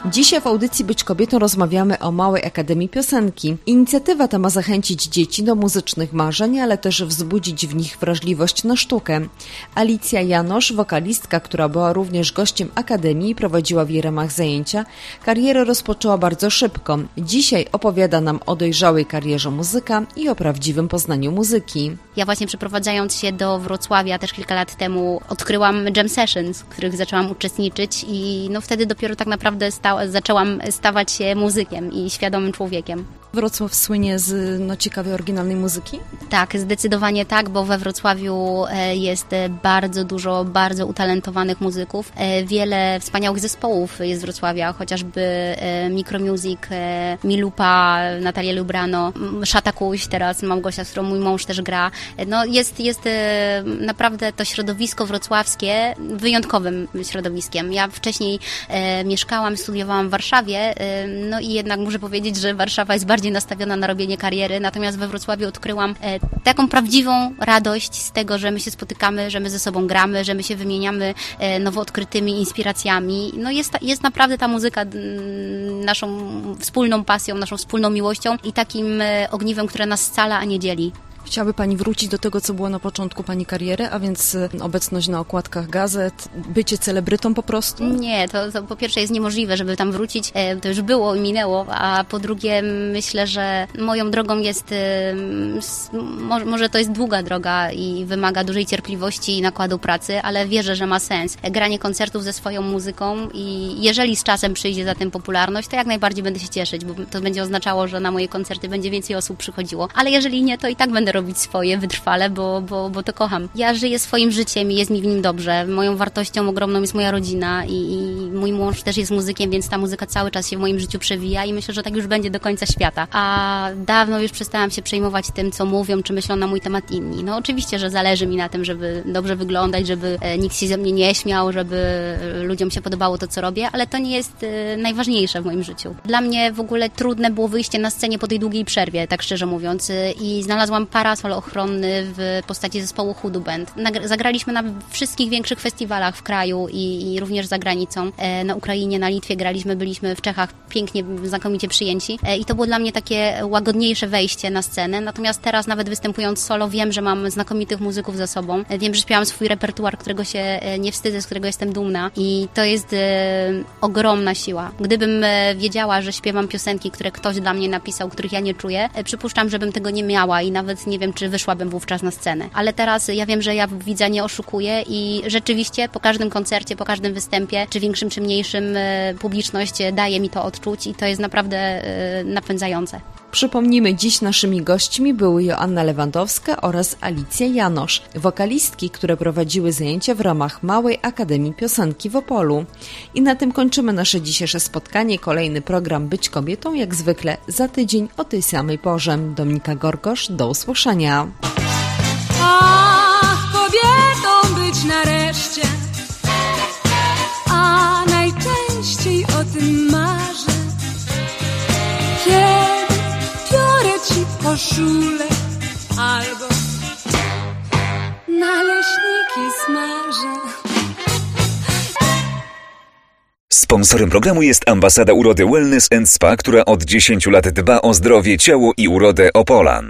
Dzisiaj w audycji Być Kobietą rozmawiamy o Małej Akademii Piosenki. Inicjatywa ta ma zachęcić dzieci do muzycznych marzeń, ale też wzbudzić w nich wrażliwość na sztukę. Alicja Janosz, wokalistka, która była również gościem Akademii i prowadziła w jej ramach zajęcia, karierę rozpoczęła bardzo szybko. Dzisiaj opowiada nam o dojrzałej karierze muzyka i o prawdziwym poznaniu muzyki. Ja właśnie przeprowadzając się do Wrocławia też kilka lat temu odkryłam jam sessions, w których zaczęłam uczestniczyć i wtedy dopiero tak naprawdę zaczęłam stawać się muzykiem i świadomym człowiekiem. Wrocław słynie z ciekawej, oryginalnej muzyki? Tak, zdecydowanie tak, bo we Wrocławiu jest bardzo dużo, bardzo utalentowanych muzyków. Wiele wspaniałych zespołów jest z Wrocławia, chociażby Micromusic, Milupa, Natalia Lubrano, Szata Kuś, teraz Małgosia, z którą mój mąż też gra. Jest naprawdę to środowisko wrocławskie wyjątkowym środowiskiem. Ja wcześniej mieszkałam, studiowałam w Warszawie, i jednak muszę powiedzieć, że Warszawa jest bardziej nastawiona na robienie kariery, natomiast we Wrocławiu odkryłam taką prawdziwą radość z tego, że my się spotykamy, że my ze sobą gramy, że my się wymieniamy nowo odkrytymi inspiracjami. Jest naprawdę ta muzyka naszą wspólną pasją, naszą wspólną miłością i takim ogniwem, które nas scala, a nie dzieli. Chciałaby Pani wrócić do tego, co było na początku Pani kariery, a więc obecność na okładkach gazet, bycie celebrytą po prostu? Nie, to po pierwsze jest niemożliwe, żeby tam wrócić. To już było i minęło, a po drugie myślę, że moją drogą jest, może to jest długa droga i wymaga dużej cierpliwości i nakładu pracy, ale wierzę, że ma sens. Granie koncertów ze swoją muzyką i jeżeli z czasem przyjdzie za tym popularność, to jak najbardziej będę się cieszyć, bo to będzie oznaczało, że na moje koncerty będzie więcej osób przychodziło. Ale jeżeli nie, to i tak będę robić swoje wytrwale, bo to kocham. Ja żyję swoim życiem i jest mi w nim dobrze. Moją wartością ogromną jest moja rodzina i mój mąż też jest muzykiem, więc ta muzyka cały czas się w moim życiu przewija i myślę, że tak już będzie do końca świata. A dawno już przestałam się przejmować tym, co mówią, czy myślą na mój temat inni. Oczywiście, że zależy mi na tym, żeby dobrze wyglądać, żeby nikt się ze mnie nie śmiał, żeby ludziom się podobało to, co robię, ale to nie jest najważniejsze w moim życiu. Dla mnie w ogóle trudne było wyjście na scenie po tej długiej przerwie, tak szczerze mówiąc, i znalazłam parasol ochronny w postaci zespołu Hoodoo Band. Zagraliśmy na wszystkich większych festiwalach w kraju i również za granicą. Na Ukrainie, na Litwie graliśmy, byliśmy w Czechach pięknie, znakomicie przyjęci i to było dla mnie takie łagodniejsze wejście na scenę. Natomiast teraz nawet występując solo wiem, że mam znakomitych muzyków za sobą. Wiem, że śpiewam swój repertuar, którego się nie wstydzę, z którego jestem dumna i to jest ogromna siła. Gdybym wiedziała, że śpiewam piosenki, które ktoś dla mnie napisał, których ja nie czuję, przypuszczam, żebym tego nie miała i nawet nie wiem, czy wyszłabym wówczas na scenę. Ale teraz ja wiem, że ja widza nie oszukuję i rzeczywiście po każdym koncercie, po każdym występie, czy większym, czy mniejszym, publiczność daje mi to odczuć i to jest naprawdę napędzające. Przypomnijmy, dziś naszymi gośćmi były Joanna Lewandowska oraz Alicja Janosz, wokalistki, które prowadziły zajęcia w ramach Małej Akademii Piosenki w Opolu. I na tym kończymy nasze dzisiejsze spotkanie. Kolejny program Być Kobietą, jak zwykle za tydzień o tej samej porze. Dominika Gorgosz, do usłyszenia. Ach, kobietą być nareszcie, a najczęściej o tym marzę. Kiedy biorę ci koszulę albo naleśniki smażę. Sponsorem programu jest Ambasada Urody Wellness & Spa, która od 10 lat dba o zdrowie, ciało i urodę Opolan.